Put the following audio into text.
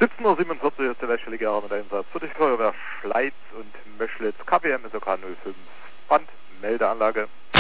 17:47 Uhr ist der wäschelige Arm mit Einsatz für die Feuerwehr Schleiz und Möschlitz, KWM SOK 05, Bandmeldeanlage.